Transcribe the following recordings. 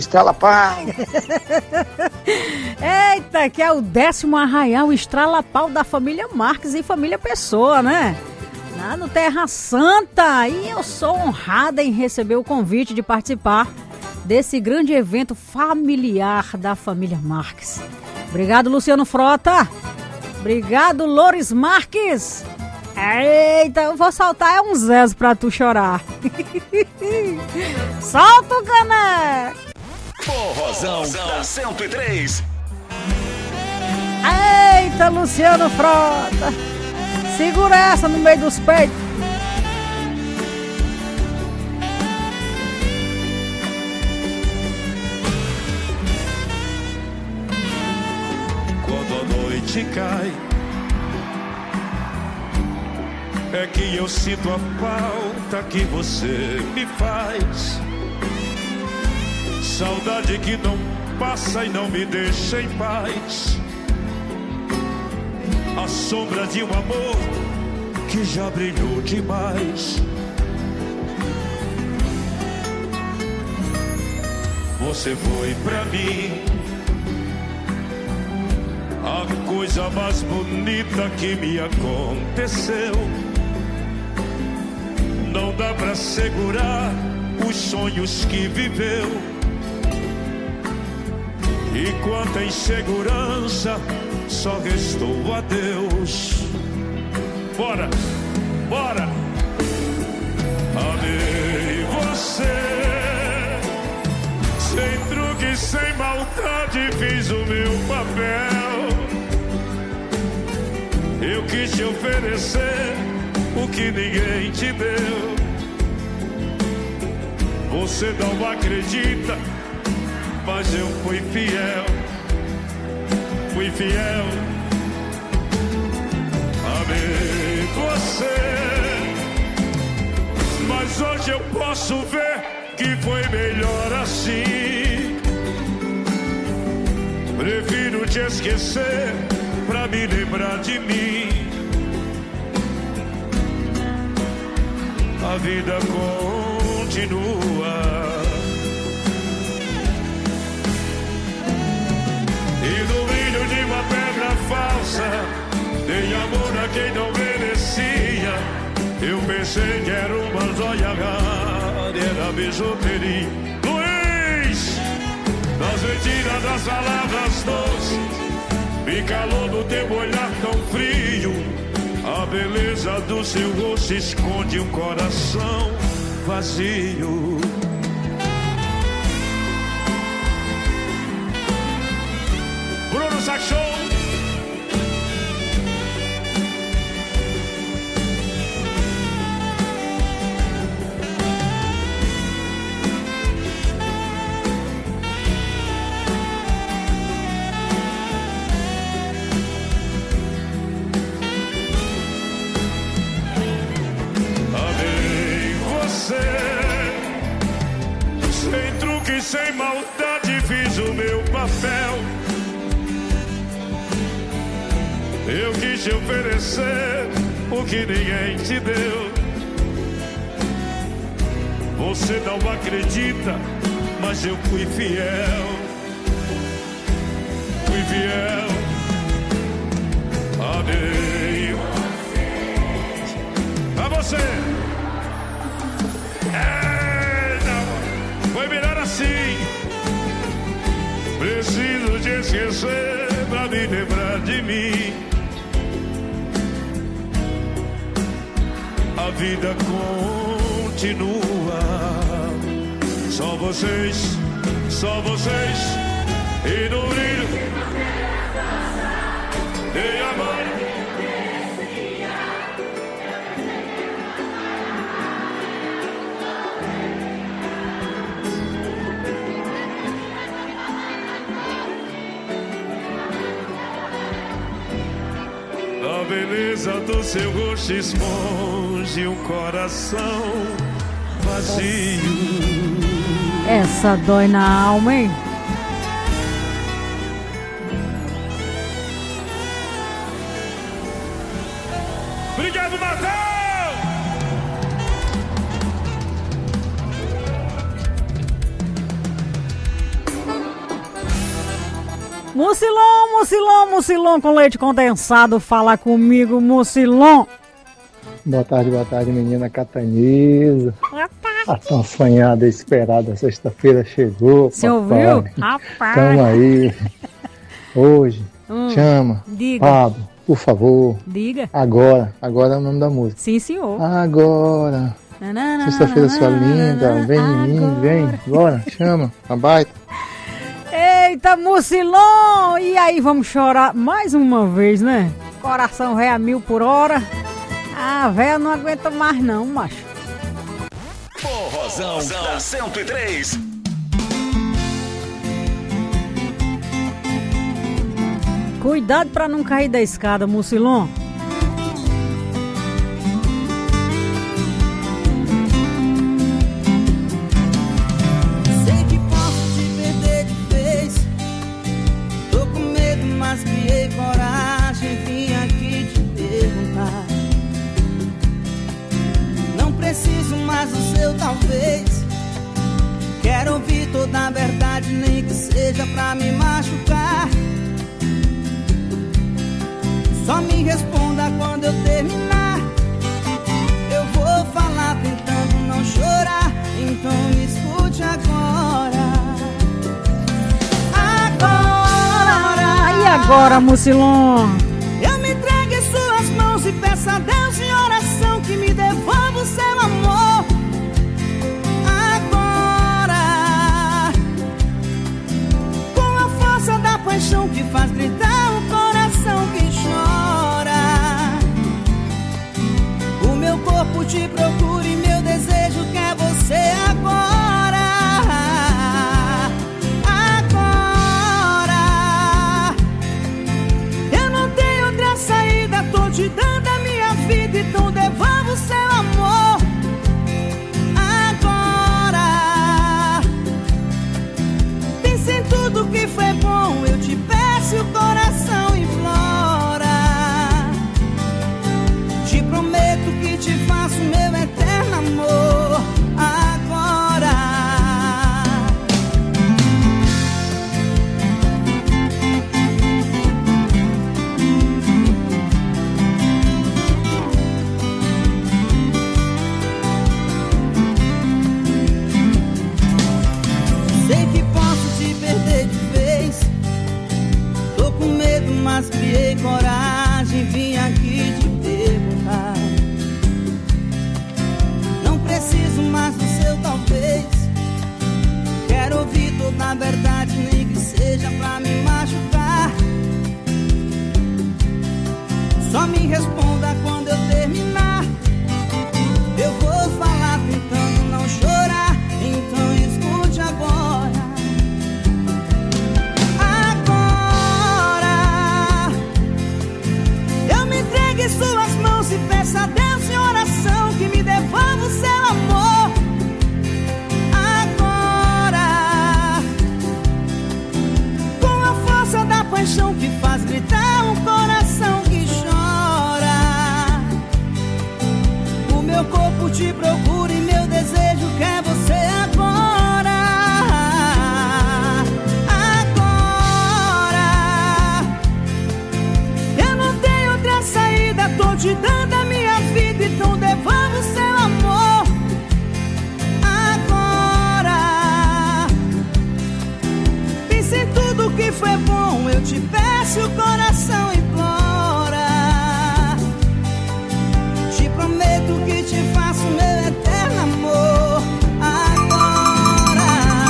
Estrala Pau. Eita, que é o 10º Arraial Estrala Pau da família Marques e família Pessoa, né? Lá no Terra Santa. E eu sou honrada em receber o convite de participar desse grande evento familiar da família Marques. Obrigado, Luciano Frota. Obrigado, Loures Marques. Eita, eu vou soltar uns zés pra tu chorar. Solta o caneco. Forrozão da 103. Eita, Luciano Frota. Segura essa no meio dos peitos. Quando a noite cai, é que eu sinto a falta que você me faz. Saudade que não passa e não me deixa em paz. A sombra de um amor que já brilhou demais. Você foi pra mim a coisa mais bonita que me aconteceu. Não dá pra segurar os sonhos que viveu. E quanta insegurança, só restou a Deus. Bora, bora. Amei você, sem truque, sem maldade, fiz o meu papel. Eu quis te oferecer o que ninguém te deu. Você não acredita, mas eu fui fiel. Fui fiel. Amei você, mas hoje eu posso ver que foi melhor assim. Prefiro te esquecer pra me lembrar de mim. A vida continua. E no brilho de uma pedra falsa, dei amor a quem não merecia. Eu pensei que era uma joia rara, era bijuteria. Luiz, nas mentiras das palavras doces, me calou no teu olhar tão frio. A beleza do seu rosto esconde um coração vazio. Bruno Sax Show. Amei você, sem truque, sem maldade, fiz o meu papel. Eu quis te oferecer o que ninguém te deu. Você não acredita, mas eu fui fiel. Fui fiel. Amei a você. Não, foi melhor assim. Preciso te esquecer pra me lembrar de mim. A vida continua. Só vocês, só vocês. E no brilho de amor. A beleza do seu rosto esconde um coração vazio. Essa dói na alma, hein? Obrigado, Natal! Mucilon com leite condensado, fala comigo, Mucilon. Boa tarde, menina Catanhesa. Boa tarde. A tão sonhada e esperada sexta-feira chegou, Você papai. ouviu? Rapaz. Tamo aí. Hoje, chama. Diga. Pablo, por favor. Diga. Agora é o nome da música. Sim, senhor. Agora. Sexta-feira sua linda, vem em mim, vem. Bora, chama, a baita. Eita, Mucilon! E aí, vamos chorar mais uma vez, né? Coração vai a 1000 por hora. Ah, velho, não aguenta mais não, macho. Forrozão da 103. Cuidado pra não cair da escada, Mucilon. Sei que posso te perder de vez. Tô com medo, mas criei coragem. Vim aqui te perguntar. Não preciso mais do seu talvez. Quero ouvir toda a verdade, nem que seja pra me machucar. Só me responda quando eu terminar. Eu vou falar tentando não chorar. Então me escute agora. E agora, Mucilon? Eu me entrego em suas mãos e peço a Deus em oração que me devolva o seu amor. Agora, com a força da paixão que faz gritar o coração que chora. O meu corpo te procura e meu desejo quer você agora. Tô te dando a minha vida, então devolva o seu amor. Agora, pense em tudo que foi bom. Eu te peço e o coração implora. Te prometo que te faço meu eterno amor. Agora. Mas criei coragem, vim aqui te perguntar. Não preciso mais do seu talvez. Quero ouvir toda a verdade, nem que seja pra me machucar. Só me responda quando eu terminar. Eu vou falar tentando não chorar. Então escute agora. Em suas mãos e peça a Deus em oração que me devolva o seu amor. Agora, com a força da paixão que faz gritar um coração que chora. O meu corpo te procura e meu desejo quer você agora. Tô te dando a minha vida, então devolva o seu amor. Agora, pense em tudo que foi bom. Eu te peço e o coração implora. Te prometo que te faço meu eterno amor. Agora.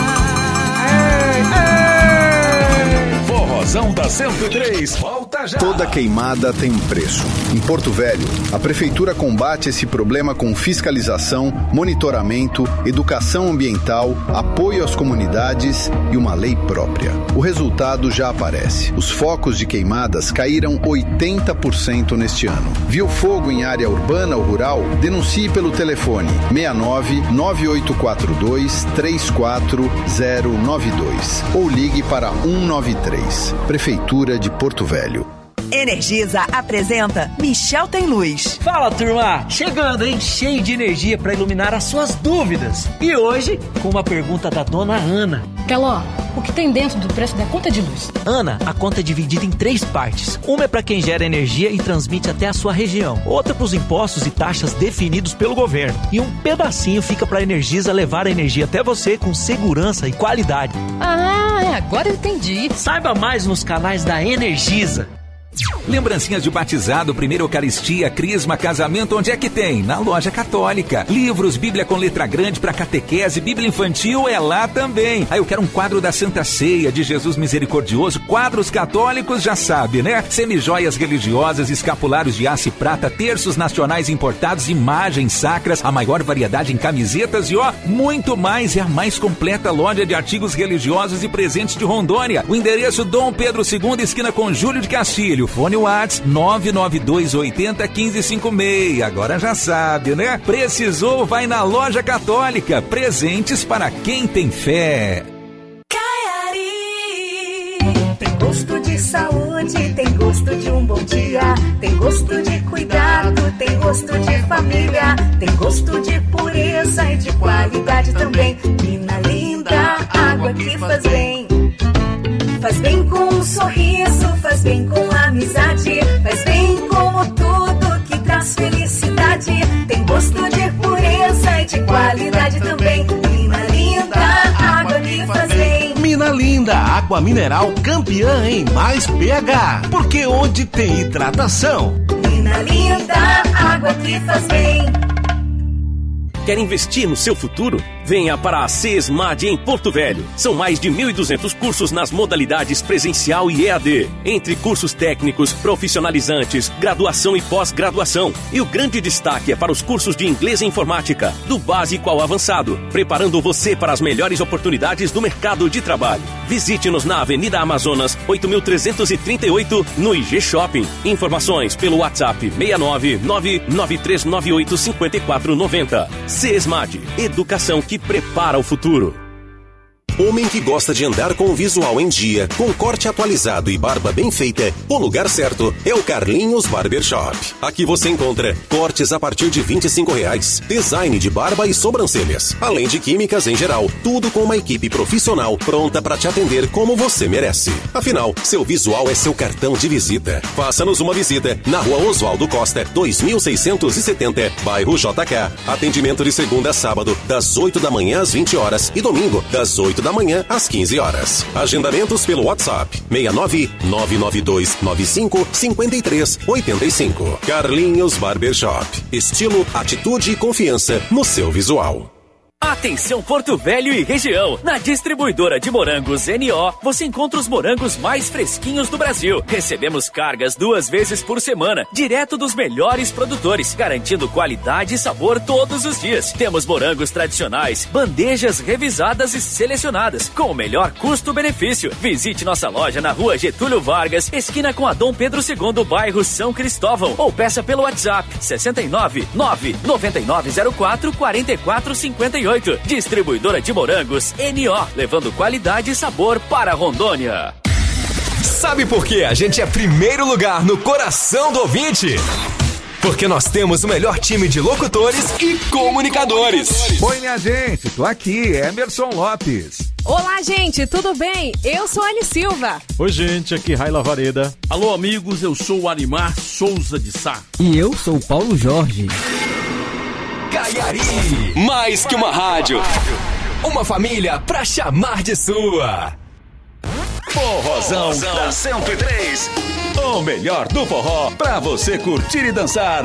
Forrozão da 103. Volta já. Toda queimada tem um preço. Em Porto Velho, a Prefeitura combate esse problema com fiscalização, monitoramento, educação ambiental, apoio às comunidades e uma lei própria. O resultado já aparece. Os focos de queimadas caíram 80% neste ano. Viu fogo em área urbana ou rural? Denuncie pelo telefone 69 9842 34092 ou ligue para 193. Prefeitura de Porto Velho. Energisa apresenta Michel Tem Luz. Fala, turma! Chegando, hein? Cheio de energia para iluminar as suas dúvidas. E hoje, com uma pergunta da dona Ana. Keló, o que tem dentro do preço da conta de luz. Ana, a conta é dividida em 3 partes. Uma é para quem gera energia e transmite até a sua região. Outra para os impostos e taxas definidos pelo governo. E um pedacinho fica para a Energisa levar a energia até você com segurança e qualidade. Ah, agora eu entendi. Saiba mais nos canais da Energisa. Lembrancinhas de batizado, primeira Eucaristia, crisma, casamento, onde é que tem? Na Loja Católica. Livros, Bíblia com letra grande para catequese, Bíblia infantil é lá também. Aí eu quero um quadro da Santa Ceia, de Jesus Misericordioso, quadros católicos, já sabe, né? Semijoias religiosas, escapulários de aço e prata, terços nacionais importados, imagens sacras, a maior variedade em camisetas e muito mais. É a mais completa loja de artigos religiosos e presentes de Rondônia. O endereço Dom Pedro II, esquina com Júlio de Castilho. Fone WhatsApp 992801556. Agora já sabe, né? Precisou, vai na Loja Católica. Presentes para quem tem fé. Tem gosto de saúde, tem gosto de um bom dia, tem gosto de cuidado, tem gosto de família, tem gosto de pureza e de qualidade também. Mina Linda, água que faz bem. Faz bem com um sorriso, faz bem com amizade, faz bem como tudo que traz felicidade. Tem gosto de pureza e de qualidade também. Mina Linda, água que faz bem. Mina Linda, água mineral campeã em mais pH. Porque onde tem hidratação. Mina Linda, água que faz bem. Quer investir no seu futuro? Venha para a CESMAD em Porto Velho. São mais de 1.200 cursos nas modalidades presencial e EAD. Entre cursos técnicos, profissionalizantes, graduação e pós-graduação. E o grande destaque é para os cursos de inglês e informática, do básico ao avançado, preparando você para as melhores oportunidades do mercado de trabalho. Visite-nos na Avenida Amazonas, 8.338, no IG Shopping. Informações pelo WhatsApp 69993985490. CESMAD, educação que prepara o futuro. Homem que gosta de andar com o visual em dia, com corte atualizado e barba bem feita, o lugar certo é o Carlinhos Barbershop. Aqui você encontra cortes a partir de R$25, design de barba e sobrancelhas, além de químicas em geral, tudo com uma equipe profissional pronta para te atender como você merece. Afinal, seu visual é seu cartão de visita. Faça-nos uma visita na Rua Oswaldo Costa, 2670, bairro JK. Atendimento de segunda a sábado, das 8 da manhã às 20 horas e domingo, das 8 da manhã às 15 horas. Agendamentos pelo WhatsApp 69-99295-5385. Carlinhos Barbershop. Estilo, atitude e confiança no seu visual. Atenção Porto Velho e região! Na distribuidora de morangos NO, você encontra os morangos mais fresquinhos do Brasil. Recebemos cargas 2 vezes por semana, direto dos melhores produtores, garantindo qualidade e sabor todos os dias. Temos morangos tradicionais, bandejas revisadas e selecionadas, com o melhor custo-benefício. Visite nossa loja na Rua Getúlio Vargas, esquina com a Dom Pedro II, bairro São Cristóvão, ou peça pelo WhatsApp 699-9904-4458. Distribuidora de morangos NO, levando qualidade e sabor para Rondônia. Sabe por que a gente é primeiro lugar no coração do ouvinte? Porque nós temos o melhor time de locutores e comunicadores. Oi, minha gente, tô aqui, Emerson Lopes. Olá, gente, tudo bem? Eu sou a Anne Silva. Oi, gente, aqui Raila Vareda. Alô, amigos, eu sou o Arimar Souza de Sá. E eu sou o Paulo Jorge. Caiari, mais que uma rádio, uma família pra chamar de sua. Forrozão da 103. O melhor do forró pra você curtir e dançar.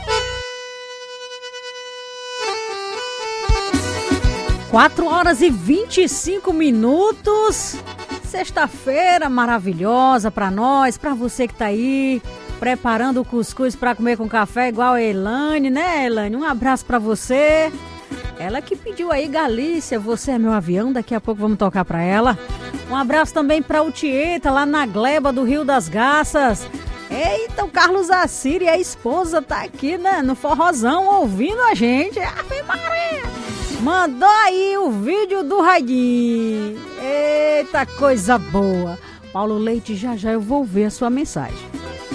Quatro horas e 25 minutos. Sexta-feira maravilhosa pra nós, pra você que tá aí preparando o cuscuz pra comer com café igual a Elane, né, Elane? Um abraço pra você. Ela que pediu aí, Galícia, você é meu avião, daqui a pouco vamos tocar pra ela. Um abraço também pra o Tieta, lá na Gleba do Rio das Garças. Eita, o Carlos Assiri, a esposa, tá aqui, né, no forrozão, ouvindo a gente. Ave Maria! Mandou aí o vídeo do Radinho. Eita, coisa boa. Paulo Leite, já eu vou ver a sua mensagem.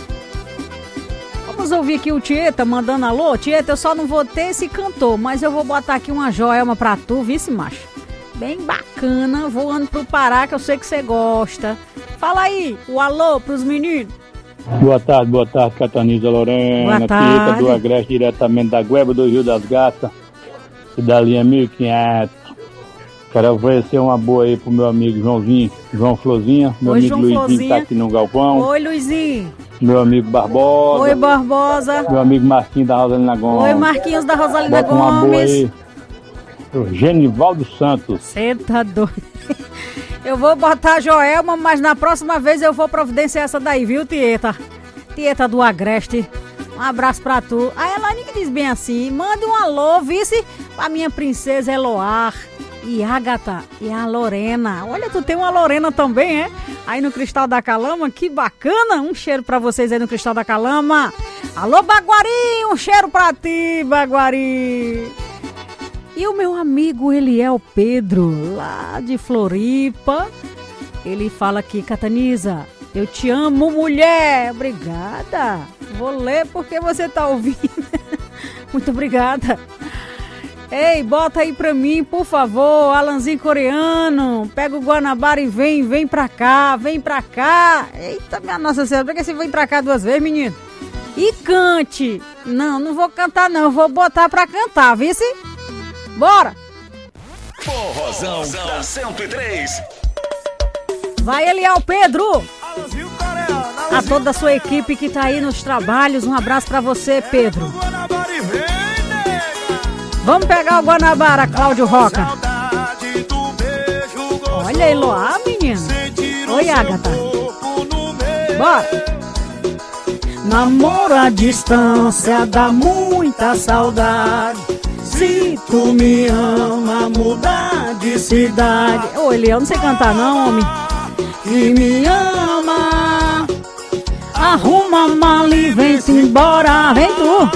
Vamos ouvir aqui o Tieta mandando alô. Tieta, eu só não vou ter esse cantor, mas eu vou botar aqui uma Joelma pra tu, vice macho. bem bacana, voando pro Pará, que eu sei que você gosta. Fala aí, o alô pros meninos. Boa tarde, Cataniza Lorena. Boa tarde. Pieta do Agreste, diretamente da Gueba do Rio das Gatas e da linha 1500. Quero oferecer uma boa aí pro meu amigo João Florzinha. Meu amigo Luizinho tá aqui no galpão. Oi, Luizinho. Meu amigo Barbosa. Oi, Barbosa. Meu amigo Marquinhos da Rosalina Gomes. Oi, Marquinhos da Rosalina Bota uma boa Gomes. aí. O Genivaldo Santos. Você tá doido. Eu vou botar a Joelma, mas na próxima vez eu vou providenciar essa daí, viu, Tieta? Tieta do Agreste. Um abraço pra tu. A Elaine que diz bem assim, manda um alô, vice, pra minha princesa Eloar e Ágata e a Lorena. Olha, tu tem uma Lorena também, é? Aí no Cristal da Calama, que bacana. Um cheiro pra vocês aí no Cristal da Calama. Alô, Baguari, um cheiro pra ti, Baguari. E o meu amigo Eliel Pedro, lá de Floripa, ele fala aqui, Cataniza, eu te amo, mulher. Obrigada. Vou ler porque você tá ouvindo. Muito obrigada. Ei, bota aí pra mim, por favor, Alanzinho Coreano. Pega o Guanabara e vem pra cá, vem pra cá. Eita, minha Nossa Senhora, por que você vem pra cá 2 vezes, menino? E cante. Não vou cantar não, eu vou botar pra cantar, viu? Bora! Forrozão da 103. Vai, Eliel Pedro! A toda a sua equipe que tá aí nos trabalhos, um abraço pra você, Pedro. Vamos pegar o Guanabara, Cláudio Roca. Olha, Eloá, menino. Oi, Ágata. Bora! Namoro à distância, dá muita saudade. Se tu me ama, mudar de cidade. Ô, Eliel, não sei cantar não, homem. Que me ama, arruma a mala e vem-se embora. Vem tu.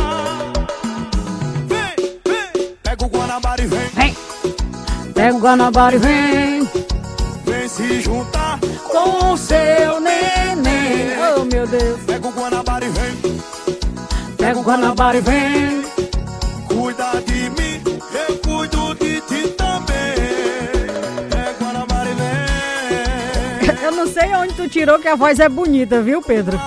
Pega o Guanabara e vem. Vem. Pega o Guanabara e vem. Vem se juntar com o seu neném. Oh, meu Deus. Pega o Guanabara e vem. Pega o Guanabara e vem. Cuida de mim, eu cuido de ti também. Pega o Guanabara e vem. Eu não sei onde tu tirou que a voz é bonita, viu, Pedro?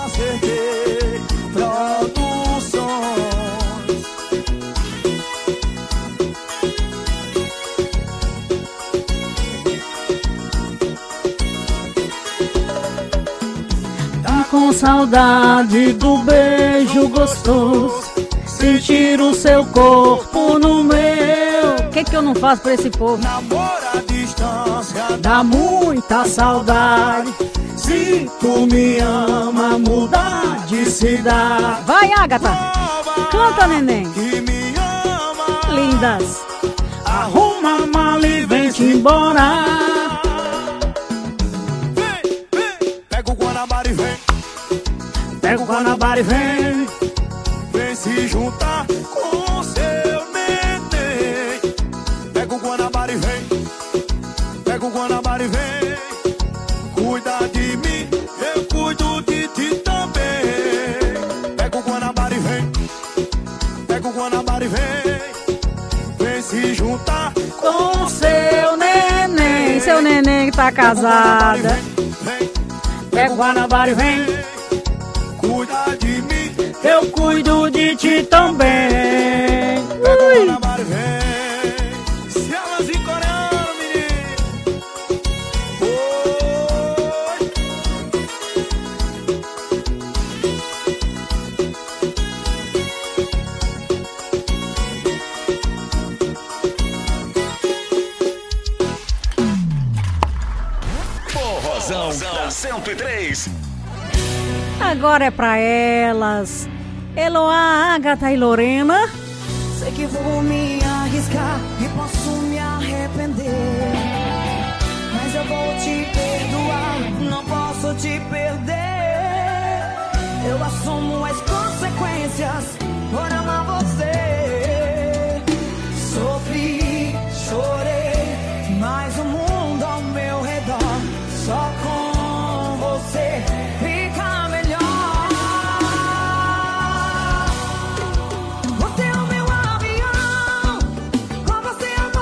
Tá com saudade do beijo gostoso, sentir o seu corpo no meu. O que eu não faço pra esse povo? Namoro à distância, dá muita saudade. Se tu me ama, mudar de cidade. Vai, Ágata! Canta, neném! Que me ama, lindas! Arruma a mala e vem-te embora. Vem, pega o Guanabara e vem. Pega o Guanabara e vem. Vem se juntar com seu neném. Pega o Guanabara e vem. Pega o Guanabara e vem. Cuida de mim, eu cuido de ti também. Pega o Guanabara e vem. Pega o Guanabara e vem. Vem se juntar com seu neném. Seu neném que tá casada. Pega o Guanabara e vem. Cuida de mim, eu cuido de ti também. Pega o Guanabara e vem. Se elas em coreano, menino. Forrozão da 103. Agora é pra elas, Eloá, Ágata e Lorena. Sei que vou me arriscar e posso me arrepender, mas eu vou te perdoar, não posso te perder. Eu assumo as consequências por amar você. Sofri, chorei, mas o mundo ao meu redor só com você fica melhor. Você é o meu avião, com você eu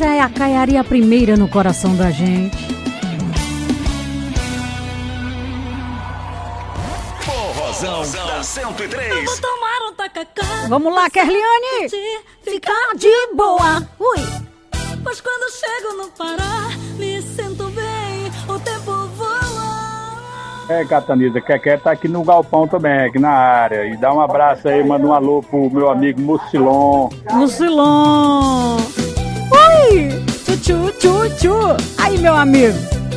Essa é a caiaria primeira no coração da gente. Forrozão da 103. Vou tomar um tacacá. Vamos lá, Kerliane. Ficar de boa. Ui. Mas quando chego no Pará, me sinto bem, o tempo voa. Catanisa, Keké tá aqui no galpão também, aqui na área. E dá um abraço aí, manda um alô pro meu amigo Mucilon. Mucilon. Ui. Tchu, tchu, tchu. Aí, meu amigo.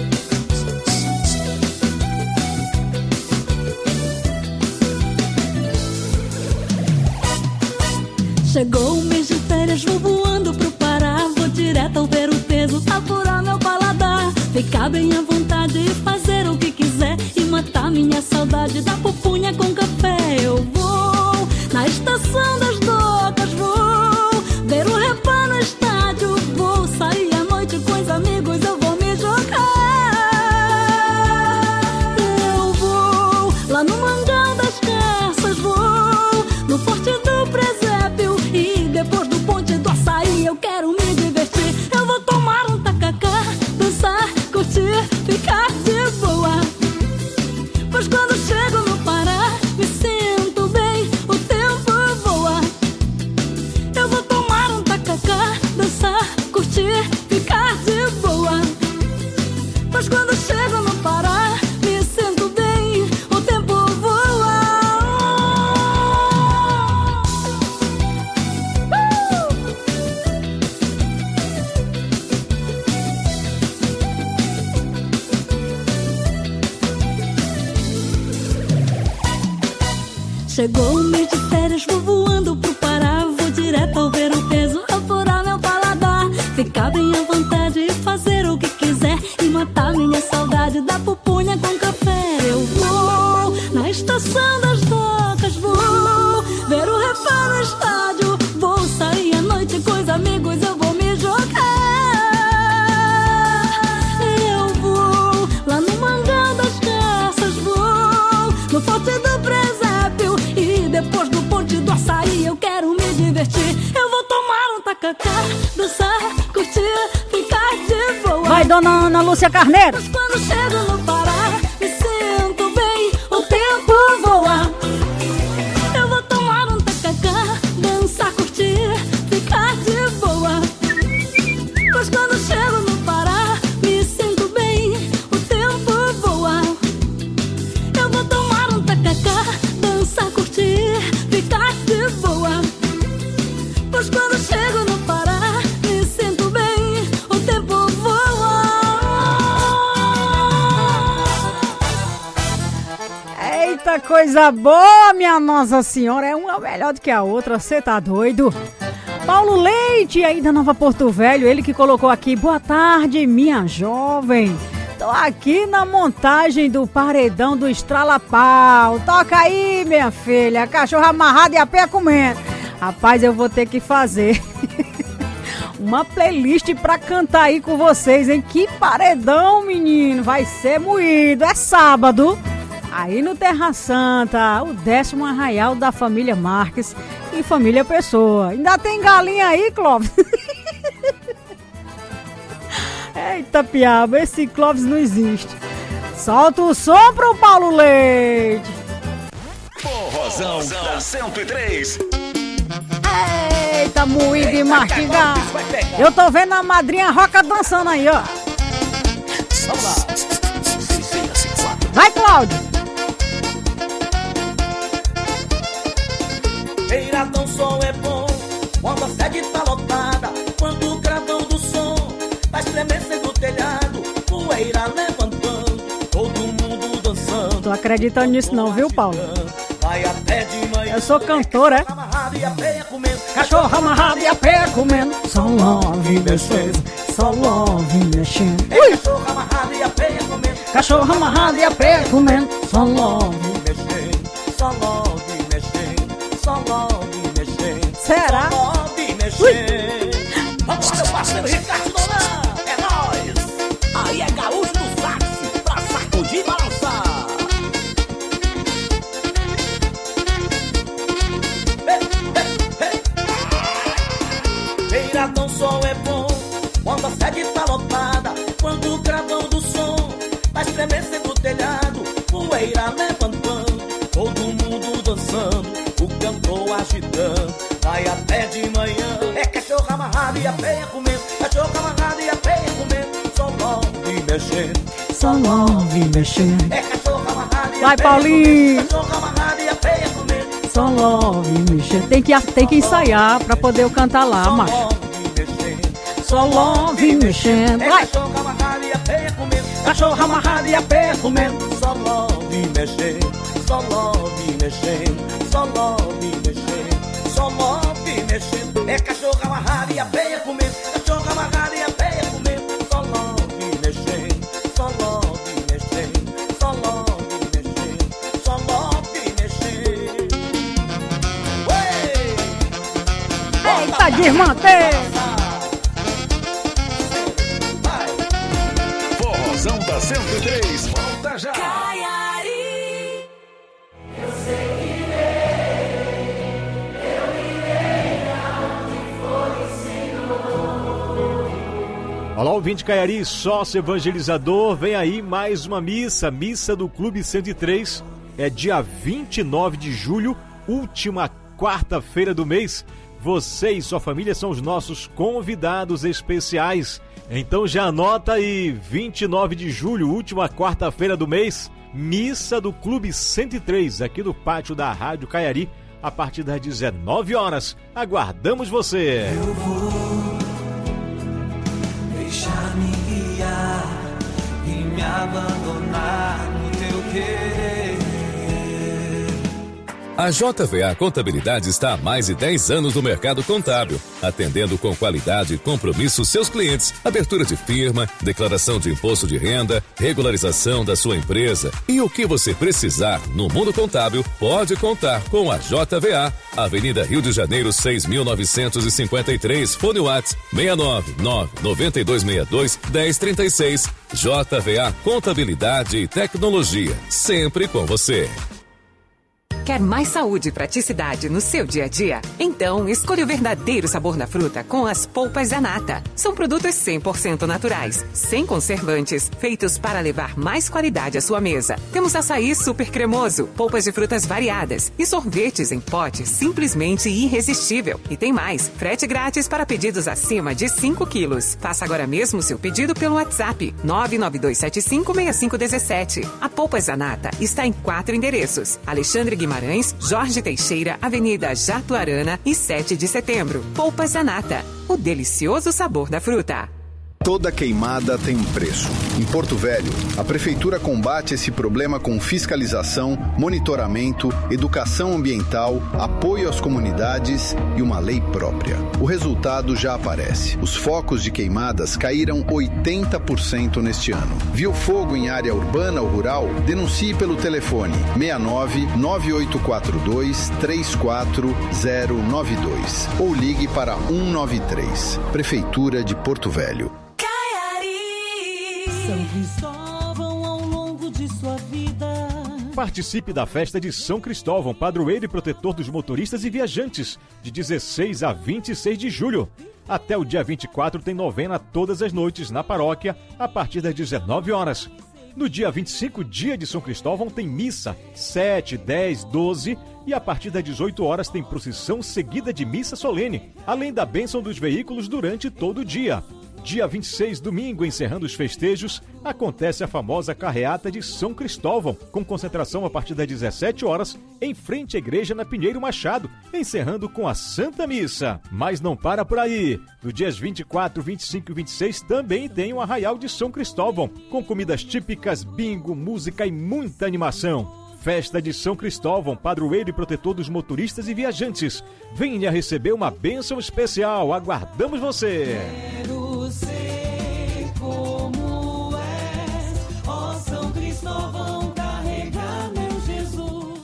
Chegou o mês de férias, vou voando pro Pará. Vou direto ao ver o peso, apurar meu paladar. Ficar bem à vontade, fazer o que quiser e matar minha saudade da pupunha com café. Eu vou na estação das docas, vou ver o repá no estádio. Vou sair à noite com os amigos, eu vou me jogar. Eu vou lá no Mangal das Garças, vou no Forte do Presépio. E depois do Ponte do Açaí eu quero me divertir. Eu vou tomar um tacacá, dançar, curtir, ficar de boa. Pois quando chego no Pará, me sinto bem, o tempo voa. Eu vou tomar um tacacá, dançar, curtir, ficar de boa. Pois quando chego no Pará, me sinto bem, o tempo voa. Chegou o mês de férias, vou voando pro Pará. Vou direto ao ver o peso, apurar meu paladar. Ficar bem à vontade, fazer o que quiser e matar minha saudade da pupunha com café. Eu vou na estação das docas, vou ver o repá no estádio. Vou sair à noite com os amigos, eu vou me jogar. Eu vou lá no Mangal das Garças, vou no Forte do Presépio. E depois do Ponte do Açaí eu quero me divertir. Eu vou tomar um tacacá, dançar, curtir, ficar de boa. Vai, dona Ana Lúcia Carneiro. Mas quando chego no Pará, me sinto bem, o tempo voa. Eu vou tomar um tacacá, dançar, curtir, ficar de boa. Pois quando chego no Pará, me sinto bem, o tempo voa. Eu vou tomar um tacacá, dançar, curtir, ficar de boa. Pois quando chego no Pará, me sinto bem, o tempo voa. Eita, coisa boa, minha Nossa Senhora. É uma melhor do que a outra, você tá doido? Paulo Leite, aí da Nova Porto Velho, ele que colocou aqui: boa tarde, minha jovem. Tô aqui na montagem do paredão do Estrala-Pau. Toca aí, minha filha. Cachorro amarrado e a pé comendo. Rapaz, eu vou ter que fazer uma playlist pra cantar aí com vocês, hein? Que paredão, menino. Vai ser moído. É sábado. Aí no Terra Santa, o 10º arraial da família Marques e família Pessoa. Ainda tem galinha aí, Clóvis? Eita, piaba, esse Clóvis não existe. Solta o som pro Paulo Leite. Forrozão da 103. Eita, moído e mastigado. Eu tô vendo a madrinha Roca dançando aí, ó. Vamos lá. Vai, Cláudio. Beiradão som é bom quando a sede tá lotada, quando o gravão do som vai estremecer do telhado, poeira levantando, todo mundo dançando. Tô acreditando nisso não, viu, Paulo? Vai até de manhã. Eu sou cantora, é? Cachorro amarrado e a pé comendo. Só love mexendo, só love mexendo. Cachorro amarrado e a pé comendo. Cachorro amarrado e a pé comendo. Só love mexendo, só love mexendo, só love mexendo. Será? Só love mexendo. Vamos lá, meu parceiro Ricardo Dolan. É nóis. Aí é gaúcho do sax pra sacudir e balançar. Beiradão som é bom poeira levantando, todo mundo dançando, o cantor agitando, vai até de manhã. É cachorro amarrado e a peia comendo, cachorro amarrado e a peia comendo, só love mexendo, só love mexendo. É cachorro amarrado e vai, a peia Paulinho. comendo, cachorro amarrado e a peia comendo, só love mexendo. Tem que ensaiar pra poder eu cantar lá, macho. Só love mexendo. É cachorro amarrado e a peia comendo, cachorro amarrado e a peia comendo, só love mexendo, só love mexendo, só love mexendo, só love mexendo. É cachorro amarrado e a peia comendo, cachorro amarrado e a peia comendo, só love mexendo, só love mexendo, só love mexendo, só love mexendo. Eita, desmantei! Forrozão da 103, volta já. Caiari, eu seguirei, eu irei aonde for o Senhor. Olá, ouvinte Caiari, sócio evangelizador, vem aí mais uma missa do Clube 103, é dia 29 de julho, última quarta-feira do mês. Você e sua família são os nossos convidados especiais. Então já anota aí, 29 de julho, última quarta-feira do mês, missa do Clube 103, aqui no pátio da Rádio Caiari, a partir das 19 horas. Aguardamos você! Eu vou deixar-me guiar e me abandonar no teu querer. A JVA Contabilidade está há mais de 10 anos no mercado contábil, atendendo com qualidade e compromisso seus clientes. Abertura de firma, declaração de imposto de renda, regularização da sua empresa e o que você precisar no mundo contábil, pode contar com a JVA. Avenida Rio de Janeiro, 6.953, fone WhatsApp 699-9262-1036. JVA Contabilidade e Tecnologia, sempre com você. Quer mais saúde e praticidade no seu dia a dia? Então, escolha o verdadeiro sabor da fruta com as polpas Zanata. São produtos 100% naturais, sem conservantes, feitos para levar mais qualidade à sua mesa. Temos açaí super cremoso, polpas de frutas variadas e sorvetes em pote simplesmente irresistível. E tem mais, frete grátis para pedidos acima de 5 quilos. Faça agora mesmo seu pedido pelo WhatsApp 992756517. A Polpas Zanata está em 4 endereços: Alexandre Guimarães, Jorge Teixeira, Avenida Jatuarana e 7 de setembro. Polpas Zanata, o delicioso sabor da fruta. Toda queimada tem um preço. Em Porto Velho, a Prefeitura combate esse problema com fiscalização, monitoramento, educação ambiental, apoio às comunidades e uma lei própria. O resultado já aparece. Os focos de queimadas caíram 80% neste ano. Viu fogo em área urbana ou rural? Denuncie pelo telefone 69-9842-34092 ou ligue para 193. Prefeitura de Porto Velho. São Cristóvão ao longo de sua vida. Participe da festa de São Cristóvão, padroeiro e protetor dos motoristas e viajantes, de 16 a 26 de julho. Até o dia 24 tem novena todas as noites na paróquia, a partir das 19 horas. No dia 25, dia de São Cristóvão, tem missa 7, 10, 12 e a partir das 18 horas tem procissão seguida de missa solene, além da bênção dos veículos durante todo o dia. Dia 26, domingo, encerrando os festejos, acontece a famosa carreata de São Cristóvão, com concentração a partir das 17 horas, em frente à igreja na Pinheiro Machado, encerrando com a Santa Missa. Mas não para por aí. No dias 24, 25 e 26 também tem o Arraial de São Cristóvão, com comidas típicas, bingo, música e muita animação. Festa de São Cristóvão, padroeiro e protetor dos motoristas e viajantes. Venha receber uma bênção especial. Aguardamos você! Quero ser como és, ó São Cristóvão, carrega meu Jesus.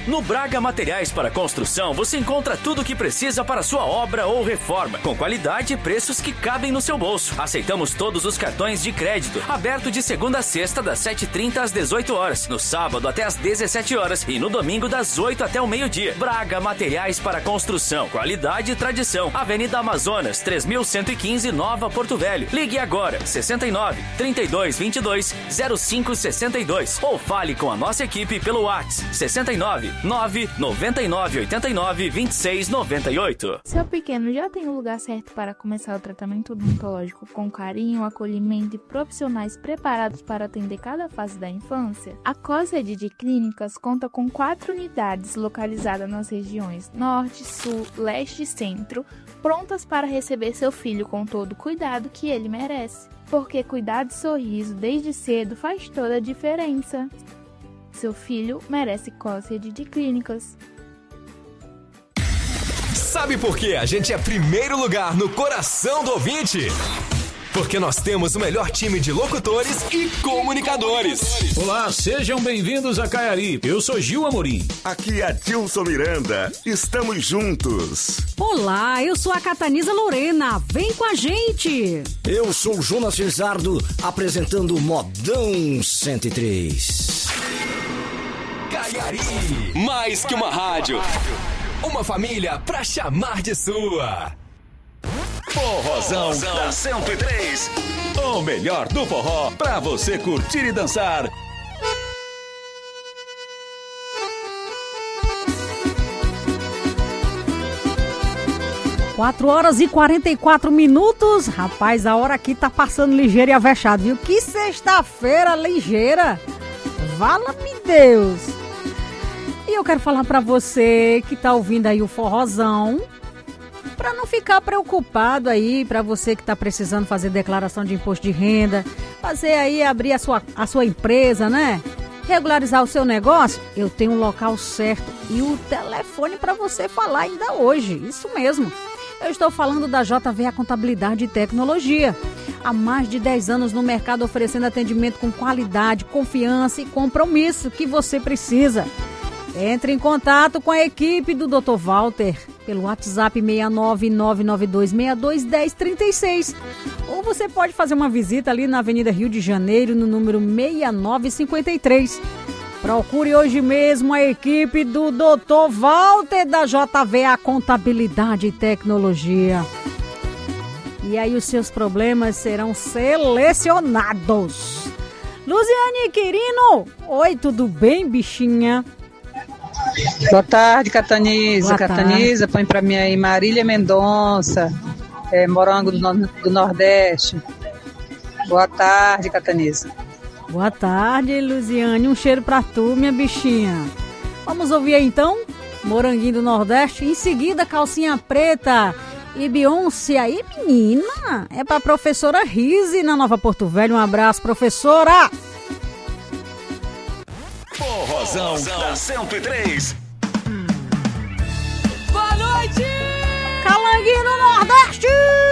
No Braga Materiais para Construção, você encontra tudo o que precisa para sua obra ou reforma, com qualidade e preços que cabem no seu bolso. Aceitamos todos os cartões de crédito, aberto de segunda a sexta, das 7h30 às 18 horas, no sábado até às 17 horas e no domingo das 8 até o meio-dia. Braga Materiais para Construção, qualidade e tradição. Avenida Amazonas, 3115, Nova Porto Velho. Ligue agora, 69 32 22 0562 ou fale com a nossa equipe pelo WhatsApp 69 999 89 26 98. Seu pequeno já tem o lugar certo para começar o tratamento odontológico com carinho, acolhimento e profissionais preparados para atender cada fase da infância? A COS Rede de Clínicas conta com 4 unidades localizadas nas regiões Norte, Sul, Leste e Centro, prontas para receber seu filho com todo o cuidado que ele merece. Porque cuidar de sorriso desde cedo faz toda a diferença. Seu filho merece COS Rede de Clínicas. Sabe por que a gente é primeiro lugar no coração do ouvinte? Porque nós temos o melhor time de locutores e comunicadores. Olá, sejam bem-vindos a Caiari. Eu sou Gil Amorim. Aqui é Dilson Miranda. Estamos juntos. Olá, eu sou a Cataniza Lorena. Vem com a gente. Eu sou o Jonas Lizardo, apresentando o Modão 103. Caiari. Mais que uma rádio. Uma família pra chamar de sua. Forrozão da 103. O melhor do forró pra você curtir e dançar. Quatro horas e 44 minutos. Rapaz, a hora aqui tá passando ligeira e avexado, viu? Que sexta-feira ligeira. Vala-me Deus. E eu quero falar pra você que tá ouvindo aí o forrozão, para não ficar preocupado aí, para você que está precisando fazer declaração de imposto de renda, fazer aí, abrir a sua empresa, né? Regularizar o seu negócio, eu tenho um local certo e o telefone para você falar ainda hoje, isso mesmo. Eu estou falando da JVA Contabilidade e Tecnologia. Há mais de 10 anos no mercado oferecendo atendimento com qualidade, confiança e compromisso que você precisa. Entre em contato com a equipe do Dr. Walter pelo WhatsApp 69992621036. Ou você pode fazer uma visita ali na Avenida Rio de Janeiro, no número 6953. Procure hoje mesmo a equipe do Dr. Walter da JVA Contabilidade e Tecnologia. E aí os seus problemas serão selecionados. Luziane Quirino, oi, tudo bem, bichinha? Boa tarde, Cataniza. Cataniza, põe pra mim aí Marília Mendonça, Morango do Nordeste. Boa tarde, Cataniza. Boa tarde, Luziane. Um cheiro pra tu, minha bichinha. Vamos ouvir aí, então, Moranguinho do Nordeste. Em seguida, Calcinha Preta e Beyoncé. Aí, menina, é pra professora Rise na Nova Porto Velho. Um abraço, professora. Forrozão da 103. Boa noite! Calanguinho do Nordeste!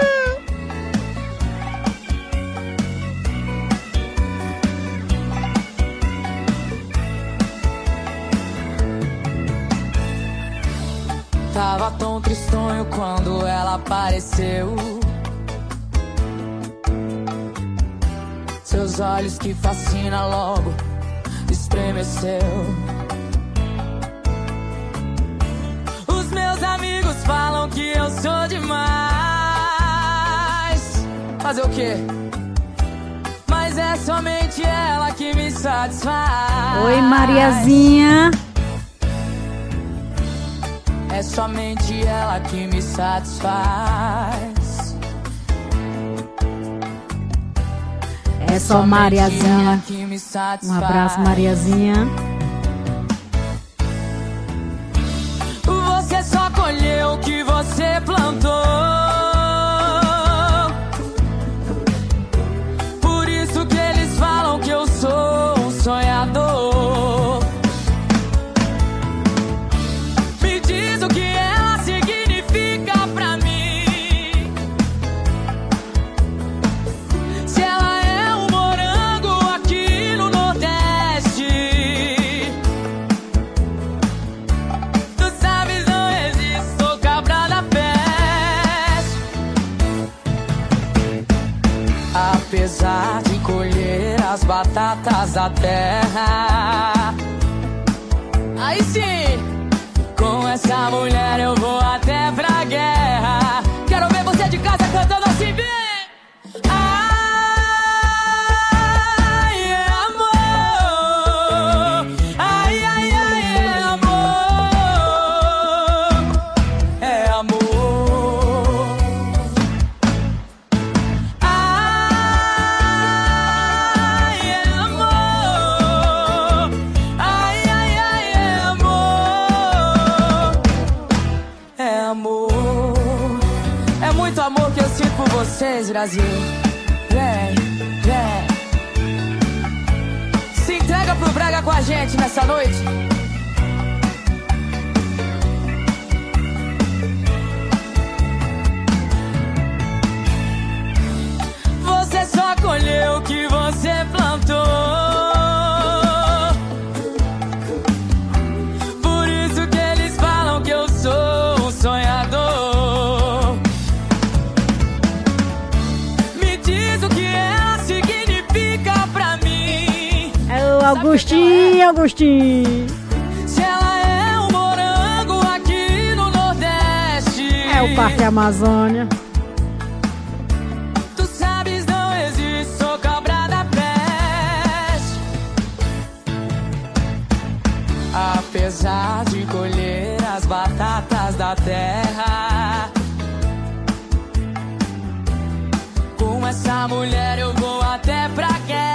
Tava tão tristonho quando ela apareceu. Seus olhos que fascina logo estremeceu. Os meus amigos falam que eu sou demais. Fazer o quê? Mas é somente ela que me satisfaz. Oi, Mariazinha. É somente ela que me satisfaz. É só Mariazinha. Um abraço, Mariazinha. Você só colheu o que você plantou. Por isso que eles falam que eu sou um sonhador. Me diz o que ela significa pra mim. Se ela é um morango aqui no Nordeste. batatas da terra. Aí sim, com essa mulher eu vou até pra guerra. Quero ver você de casa cantando assim, vem! Vocês, Brasil, vem, vem. Se entrega pro Brega com a gente nessa noite. Você só colheu o que você plantou. Por isso que eles falam que eu sou um sonhador. Augustinho. Se ela é um morango aqui no Nordeste, é o Parque Amazônia. Tu sabes, não existe, sou cobra da peste. Apesar de colher as batatas da terra, com essa mulher eu vou até pra guerra.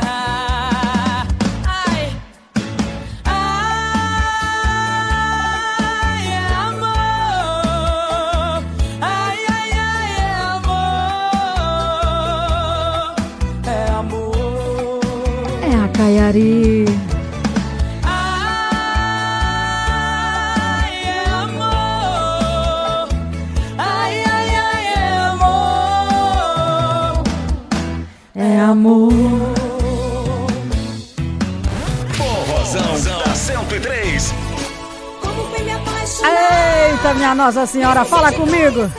Caiari. Ai, é amor. Ai, ai, ai, é amor. É amor. Forrozão da 103. Como foi me apaixonar? Eita, minha Nossa Senhora, fala comigo.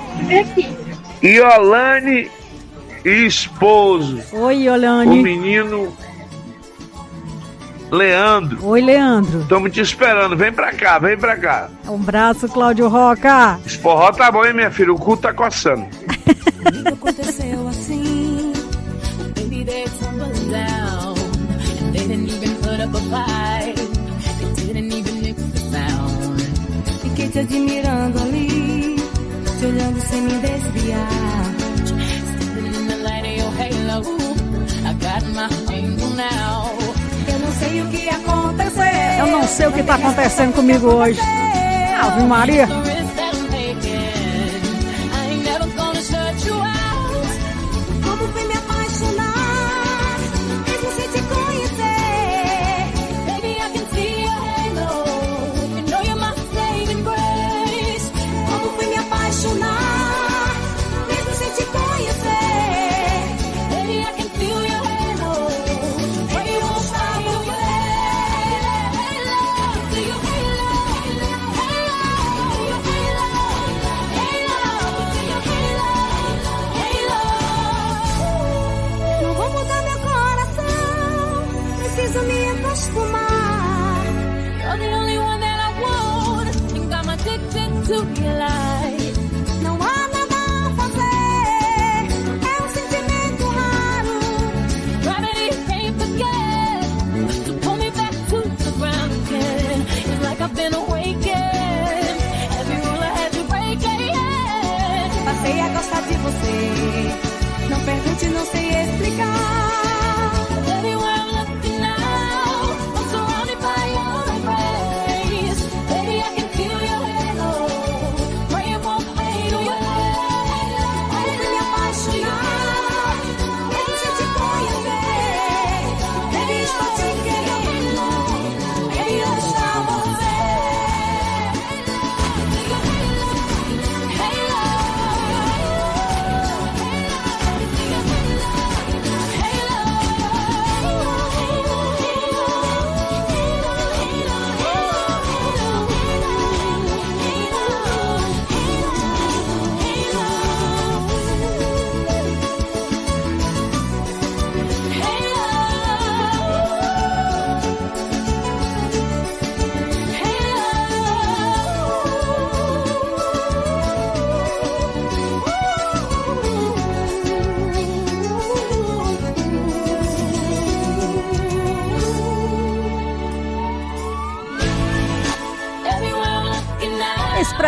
Iolane e esposo. Oi, Iolane. O menino Leandro. Oi, Leandro. Estamos te esperando. Vem pra cá, vem pra cá. Um abraço, Cláudio Roca. Esse forró tá bom, hein, minha filha? O cu tá coçando. Comigo aconteceu assim. Baby, they tumbled down. And they didn't even put up a fight. They didn't even make a sound. Fiquei te admirando ali, te olhando sem me desviar. Standing in the light of your halo, I got my angle now. Eu não sei o que aconteceu. Eu não sei o que tá acontecendo comigo hoje. Ave Maria. Como fui me apaixonar, mesmo sem te conhecer. Baby, I can see your halo. You know you're my saving grace. Como fui me apaixonar, mesmo sem te conhecer. Baby, I can feel your halo. Baby, won't stop your halo. Do you halo? Não vou mudar meu coração, preciso me acostumar. You're the only one that I want, think I'm addicted to your light. Não há nada a fazer, é um sentimento raro. Gravity can't forget to pull me back to the ground again. It's like I've been awakened, every rule I had to break it. Passei a gostar de você, não pergunte, não sei explicar. Everywhere I'm looking now, I'm surrounded by your embrace. Baby, I can feel your halo.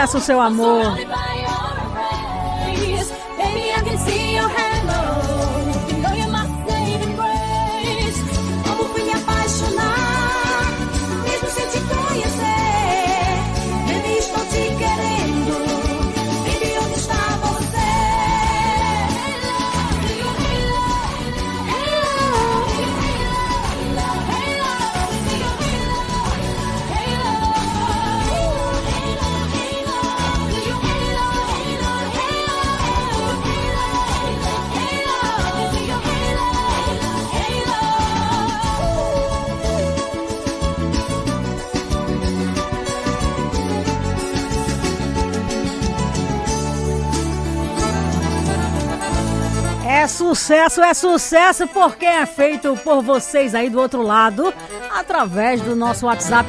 peço o seu amor. É sucesso porque é feito por vocês aí do outro lado, através do nosso WhatsApp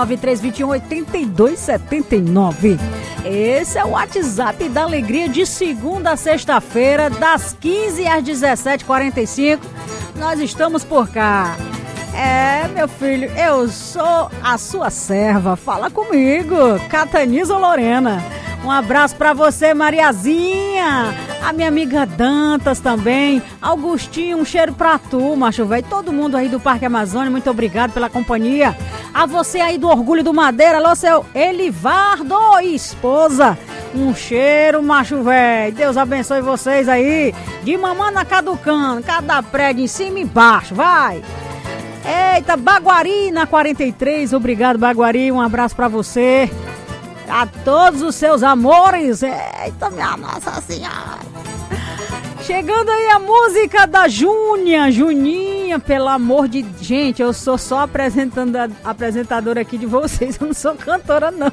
993-21-8279. Esse é o WhatsApp da Alegria de segunda a sexta-feira, das 15 às 17h45. Nós estamos por cá. É, meu filho, eu sou a sua serva. Fala comigo, Cataniza ou Lorena. Um abraço pra você, Mariazinha. A minha amiga Dantas também. Augustinho, um cheiro pra tu, macho velho. Todo mundo aí do Parque Amazônia, muito obrigado pela companhia. A você aí do Orgulho do Madeira, alô, seu Elivardo e esposa. Um cheiro, macho velho. Deus abençoe vocês aí. De Mamana Caducando, cada prédio em cima e embaixo, vai. Eita, Baguari na 43. Obrigado, Baguari. Um abraço pra você. A todos os seus amores. Eita, minha Nossa Senhora. Chegando aí a música da Juninha, pelo amor de... Gente, eu sou só apresentadora aqui de vocês, eu não sou cantora, não.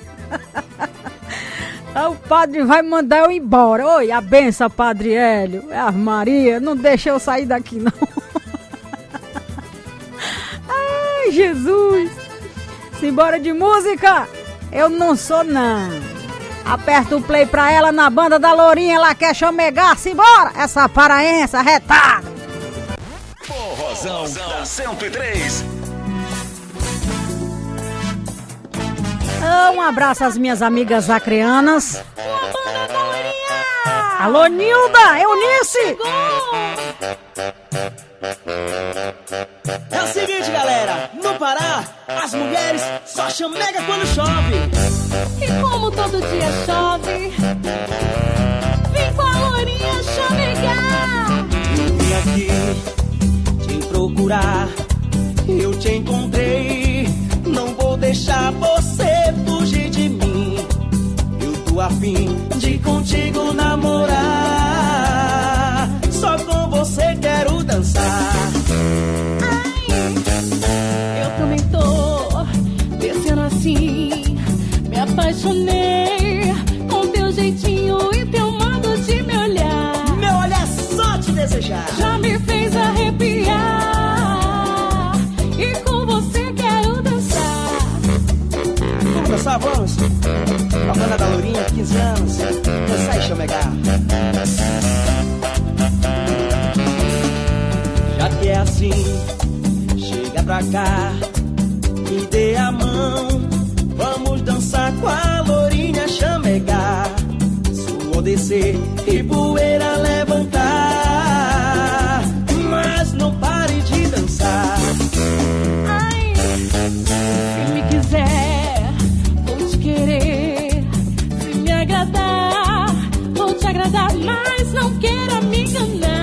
O padre vai mandar eu embora. Oi, a benção, Padre Hélio. Maria, não deixa eu sair daqui, não. Ai, Jesus. Simbora de música. Eu não sou, não. Aperta o play pra ela na banda da Lourinha. Ela quer chamegar. Simbora, essa paraense retada. Forrozão da 103. Um abraço às minhas amigas acreanas. Alô, Nilda, Eunice. É o seguinte, galera, no Pará, as mulheres só chamega quando chove. E como todo dia chove, vem com a Lourinha chamegar. Vim aqui te procurar, eu te encontrei. Não vou deixar você fugir de mim. Eu tô a fim de contigo namorar. Só com você quero dançar. Eu também tô pensando assim. Me apaixonei com teu jeitinho e teu modo de me olhar. Meu olhar é só te desejar. Já me fez arrepiar. E com você quero dançar. Vamos dançar, vamos? A banda da Lourinha, 15 anos. Dançar e chamegar. Já que é assim, chega pra cá, me dê a mão. Vamos dançar com a Lourinha chamegar. Suor descer e poeira levantar. Mas não pare de dançar. Ai, se me quiser, vou te querer. Se me agradar, vou te agradar. Mas não queira me enganar.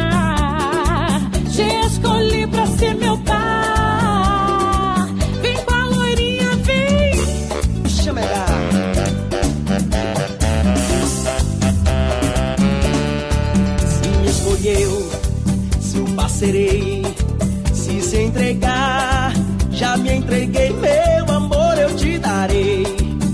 Te escolhi pra ser meu par. Vem com a Lourinha, vem chamegar. Se me escolheu, se o parcerei, se entregar, já me entreguei, meu amor, eu te darei.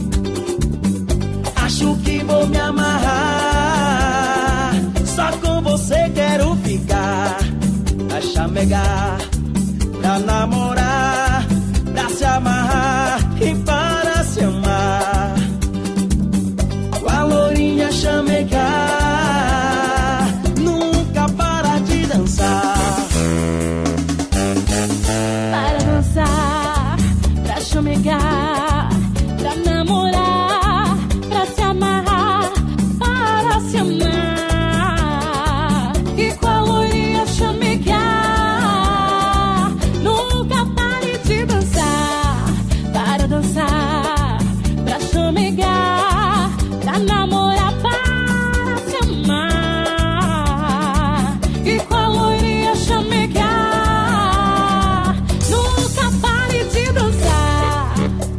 Acho que vou me amarrar, só com você quero ficar. Pra chamegar, pra namorar, pra se amarrar e para se amar. Com a Lourinha chamegar, nunca para de dançar. Para dançar, pra chamegar, pra namorar, pra namorar, para se amar. E com a loirinha chamegar, nunca pare de dançar.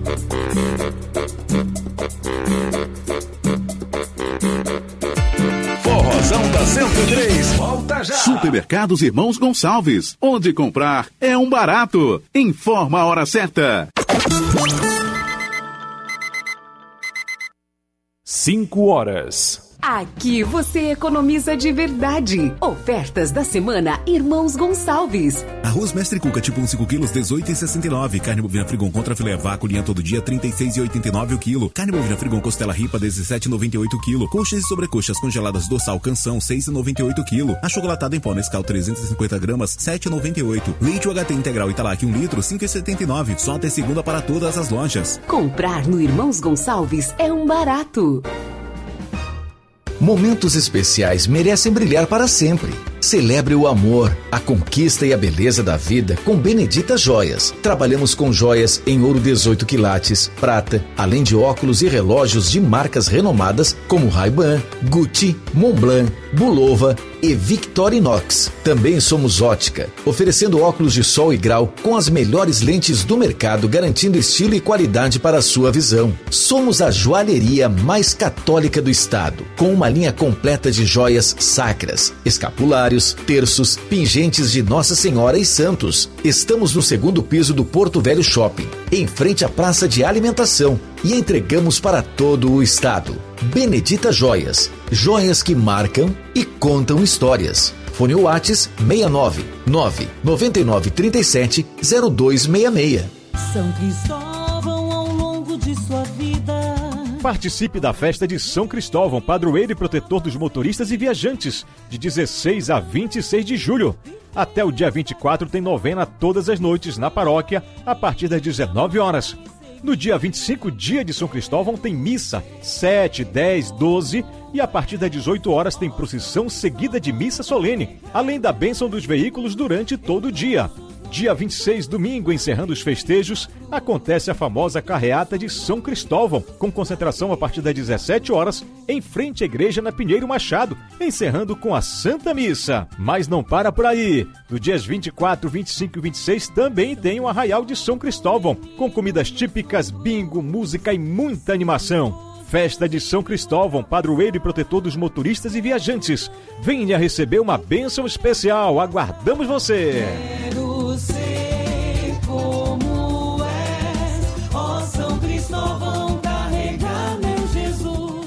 Forrozão da 103, volta já. Supermercados Irmãos Gonçalves, onde comprar é um barato. Informa a hora certa. 5 horas. Aqui você economiza de verdade. Ofertas da semana Irmãos Gonçalves. Arroz Mestre Cuca, tipo 5 quilos, 18,69. Carne bovina Frigon contra filé vácuo, linha todo dia, 36,89 o quilo. Carne bovina Frigon costela ripa, 17,98 o quilo. Coxas e sobrecoxas congeladas dorsal Canção, 6,98 o quilo. Achocolatado em pó Nescau, 350 gramas, 7,98. Leite UHT integral Italac, 1 litro, 5,79. Só até segunda para todas as lojas. Comprar no Irmãos Gonçalves é um barato. Momentos especiais merecem brilhar para sempre. Celebre o amor, a conquista e a beleza da vida com Benedita Joias. Trabalhamos com joias em ouro 18 quilates, prata, além de óculos e relógios de marcas renomadas como Ray-Ban, Gucci, Montblanc, Bulova e Victorinox. Também somos ótica, oferecendo óculos de sol e grau com as melhores lentes do mercado, garantindo estilo e qualidade para a sua visão. Somos a joalheria mais católica do estado, com uma linha completa de joias sacras, escapulários, terços, pingentes de Nossa Senhora e santos. Estamos no 2º piso do Porto Velho Shopping, em frente à praça de alimentação, e entregamos para todo o estado. Benedita Joias, joias que marcam e contam histórias. Fone Whats 69 999 37 0266. São Cristóvão ao longo de sua vida. Participe da festa de São Cristóvão, padroeiro e protetor dos motoristas e viajantes, de 16 a 26 de julho. Até o dia 24 tem novena todas as noites na paróquia, a partir das 19 horas. No dia 25, dia de São Cristóvão, tem missa 7, 10, 12 e a partir das 18 horas tem procissão seguida de missa solene, além da bênção dos veículos durante todo o dia. Dia 26, domingo, encerrando os festejos, acontece a famosa carreata de São Cristóvão, com concentração a partir das 17 horas, em frente à igreja na Pinheiro Machado, encerrando com a Santa Missa. Mas não para por aí. No dias 24, 25 e 26 também tem o Arraial de São Cristóvão, com comidas típicas, bingo, música e muita animação. Festa de São Cristóvão, padroeiro e protetor dos motoristas e viajantes. Venha receber uma bênção especial. Aguardamos você! Quero ser como és, ó São Cristóvão, carrega meu Jesus.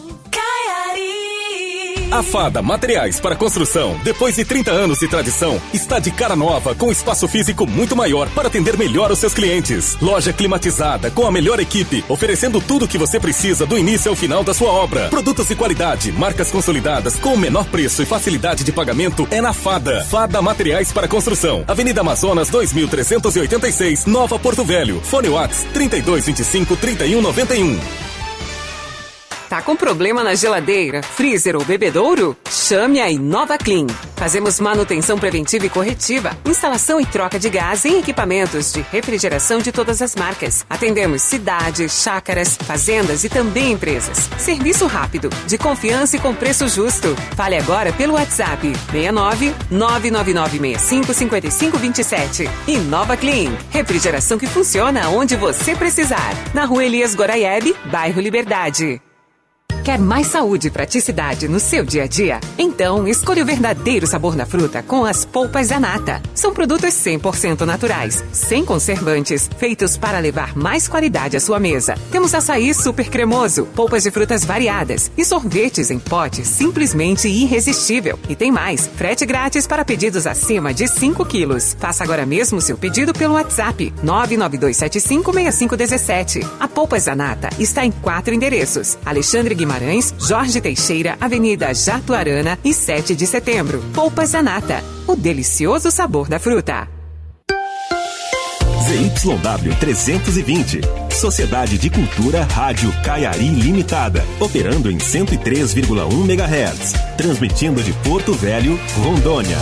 A Fada Materiais para Construção, depois de 30 anos de tradição, está de cara nova, com espaço físico muito maior para atender melhor os seus clientes. Loja climatizada, com a melhor equipe, oferecendo tudo o que você precisa do início ao final da sua obra. Produtos de qualidade, marcas consolidadas, com o menor preço e facilidade de pagamento é na Fada. Fada Materiais para Construção, Avenida Amazonas 2386, Nova Porto Velho. Fone Whats 3225 3191. Tá com problema na geladeira, freezer ou bebedouro? Chame a Inova Clean. Fazemos manutenção preventiva e corretiva, instalação e troca de gás em equipamentos de refrigeração de todas as marcas. Atendemos cidades, chácaras, fazendas e também empresas. Serviço rápido, de confiança e com preço justo. Fale agora pelo WhatsApp 69 99965 5527. Inova Clean. Refrigeração que funciona onde você precisar. Na Rua Elias Goraieb, bairro Liberdade. Quer mais saúde e praticidade no seu dia a dia? Então, escolha o verdadeiro sabor da fruta com as polpas Zanata. São produtos 100% naturais, sem conservantes, feitos para levar mais qualidade à sua mesa. Temos açaí super cremoso, polpas de frutas variadas e sorvetes em pote simplesmente irresistível. E tem mais, frete grátis para pedidos acima de 5 quilos. Faça agora mesmo seu pedido pelo WhatsApp 992756517. A Polpas Zanata está em 4 endereços: Alexandre Guimarães, Jorge Teixeira, Avenida Jatuarana e 7 de setembro. Polpas Zanata, o delicioso sabor da fruta. ZYW 320, Sociedade de Cultura Rádio Caiari Limitada, operando em 103,1 MHz, transmitindo de Porto Velho, Rondônia.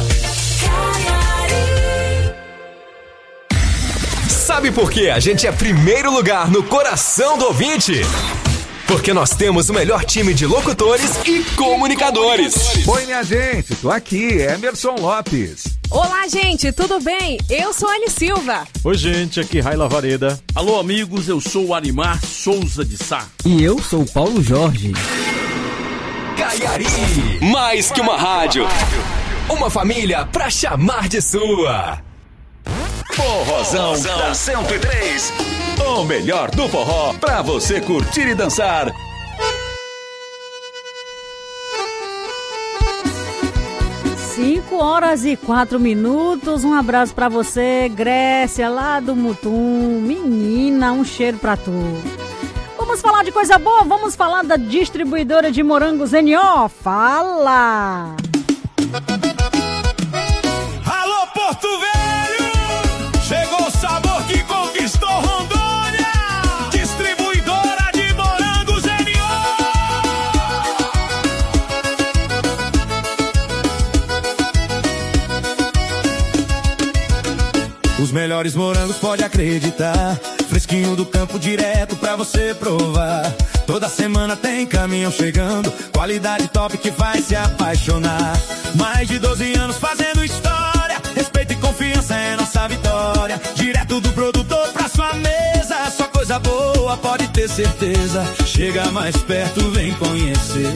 Sabe por que a gente é primeiro lugar no coração do ouvinte? Porque nós temos o melhor time de locutores e comunicadores. Oi, minha gente, tô aqui, Emerson Lopes. Olá, gente, tudo bem? Eu sou Anne Silva. Oi, gente, aqui Raila Vareda. Alô, amigos, eu sou o Arimar Souza de Sá. E eu sou o Paulo Jorge. Caiari, mais que uma rádio. Uma família pra chamar de sua. Forrozão da 103. O melhor do forró pra você curtir e dançar. Cinco horas e 4 minutos. Um abraço pra você, Grécia, lá do Mutum. Menina, um cheiro pra tu. Vamos falar de coisa boa? Vamos falar da distribuidora de morangos NO. Fala! Alô, Porto Velho! Chegou o sabor que conquistou Rondônia! Distribuidora de morangos NO! Os melhores morangos, pode acreditar. Fresquinho do campo direto pra você provar. Toda semana tem caminhão chegando. Qualidade top que vai se apaixonar. Mais de 12 anos fazendo história. Respeito e confiança é nossa vitória. Direto do produtor pra sua mesa. Só coisa boa, pode ter certeza. Chega mais perto, vem conhecer.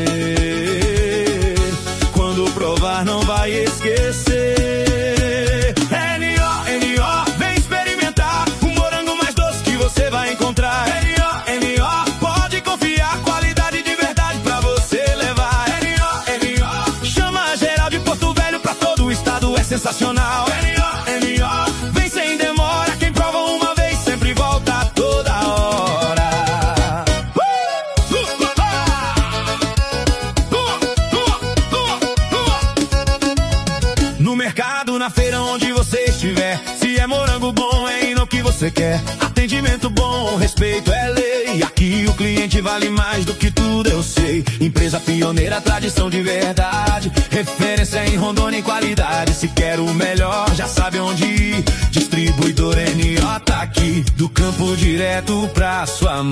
Quando provar não vai esquecer. Você vai encontrar NO, pode confiar, qualidade de verdade pra você levar. NO, chama geral de Porto Velho pra todo o estado, é sensacional. NO, vem sem demora, quem prova uma vez sempre volta toda hora. No mercado, na feira, onde você estiver, se é morango bom, é NO que você quer. Atendimento bom, respeito é lei. Aqui o cliente vale mais do que tudo, eu sei. Empresa pioneira, tradição de verdade. Referência em Rondônia em qualidade. Se quer o melhor, já sabe onde ir. Distribuidor NO tá aqui. Do campo direto pra sua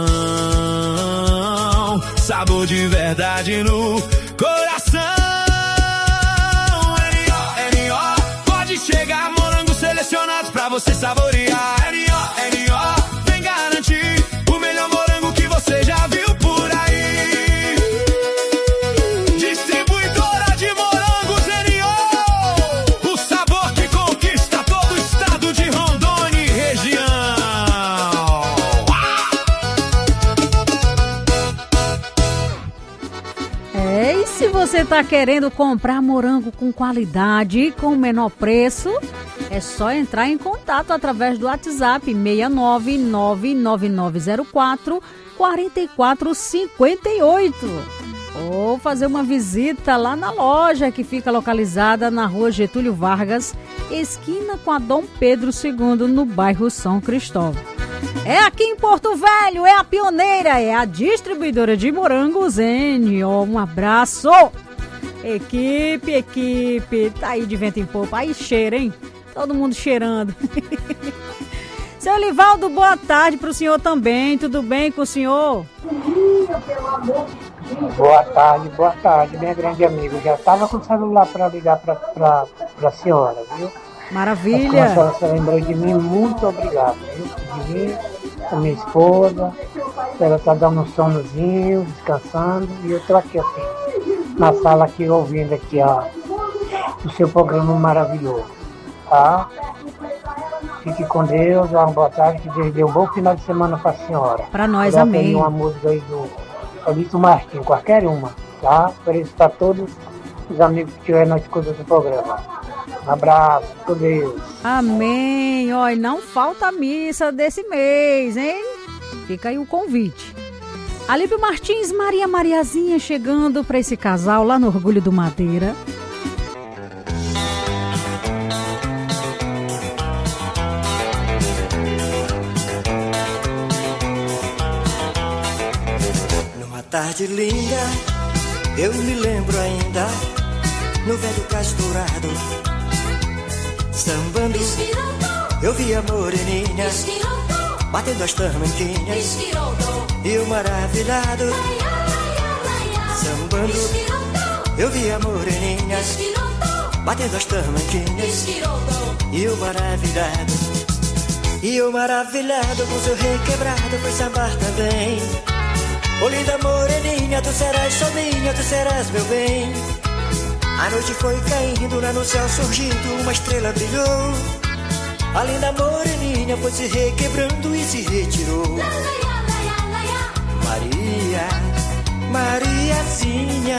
mão. Sabor de verdade no coração. NO, pode chegar, morangos selecionados pra você saborear. NO, vem garantir o melhor morango que você já viu por aí. Distribuidora de morangos NO, o sabor que conquista todo o estado de Rondônia e região. E se você tá querendo comprar morango com qualidade e com menor preço, é só entrar em contato através do WhatsApp 69999044458 ou fazer uma visita lá na loja que fica localizada na rua Getúlio Vargas, esquina com a Dom Pedro II, no bairro São Cristóvão. É aqui em Porto Velho, é a pioneira, é a distribuidora de morangos NO. Um abraço! Equipe, tá aí de vento em popa, aí cheira, hein? Todo mundo cheirando. Seu Livaldo, boa tarde pro senhor também. Tudo bem com o senhor? Boa tarde, minha grande amiga. Já estava com o celular para ligar para a senhora, viu? Maravilha. A senhora se lembrou de mim, muito obrigado, viu? De mim, a minha esposa. Ela está dando um sonozinho, descansando. E eu estou aqui assim, na sala aqui, ouvindo aqui o seu programa maravilhoso. Tá? Fique com Deus, uma boa tarde, que Deus dê um bom final de semana para a senhora. Para nós, amém. Uma música aí do Alito Martins, qualquer uma, tá? Por isso, para todos os amigos que estiverem na escuta do programa. Um abraço, com Deus. Amém. Olha, não falta a missa desse mês, hein? Fica aí o convite. Alípio Martins, Mariazinha chegando para esse casal lá no Orgulho do Madeira. Tarde linda, eu me lembro ainda, no velho Castorado, sambando, eu vi a moreninha, batendo as tamanquinhas, e o maravilhado sambando. Eu vi a moreninha batendo as tamanquinhas, e o maravilhado, com seu requebrado foi sambar também. Ô linda moreninha, tu serás só minha, tu serás meu bem. A noite foi caindo, lá no céu surgindo, uma estrela brilhou. A linda moreninha foi se requebrando e se retirou. Maria, Mariazinha,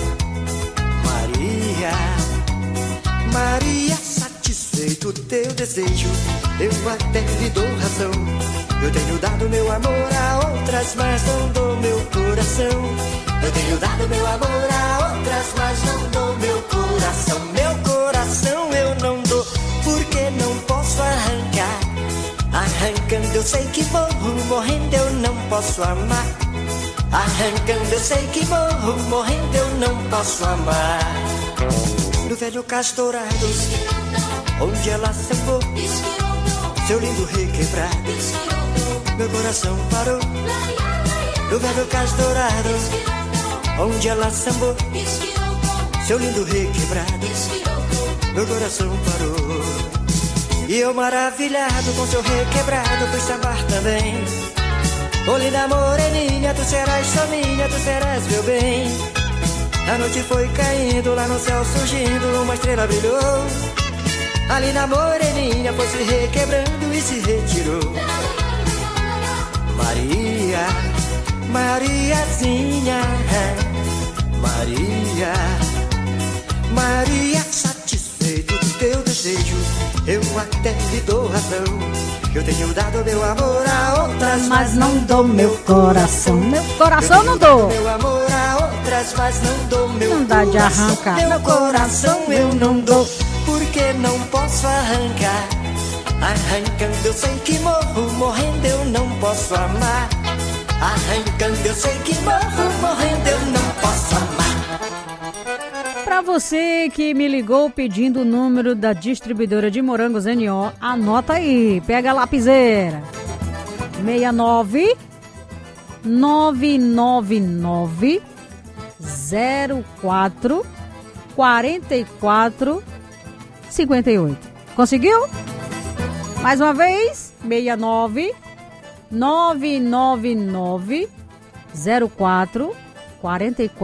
Maria, satisfeito o teu desejo, eu até lhe dou razão. Eu tenho dado meu amor a outras, mas não dou meu coração. Eu tenho dado meu amor a outras, mas não dou meu coração. Meu coração eu não dou, porque não posso arrancar. Arrancando eu sei que morro, morrendo eu não posso amar. Arrancando eu sei que morro, morrendo eu não posso amar. No velho cais dourado, onde ela sambou, seu lindo requebrado, meu coração parou. No velho cais dourado, onde ela sambou, seu lindo requebrado, meu coração parou. E eu maravilhado com seu requebrado fui sambar também. Ô linda moreninha, tu serás só minha, tu serás meu bem. A noite foi caindo, lá no céu surgindo, uma estrela brilhou. A linda moreninha foi se requebrando e se retirou. Maria, Mariazinha, Maria, satisfeito do teu desejo, eu até lhe dou razão. Eu tenho dado meu amor a outras, mas não dou meu coração. Meu coração não dou. Meu amor a outras, mas não dou meu coração. Não dá de arrancar. Meu coração eu não dou, porque não posso arrancar. Arrancando eu sei que morro, morrendo eu não posso amar. Arrancando eu sei que morro, morrendo eu não posso amar. Para você que me ligou pedindo o número da distribuidora de morangos NO, anota aí, pega a lapiseira. 69 999 04 44 58. Conseguiu? Mais uma vez, 69 999 04 44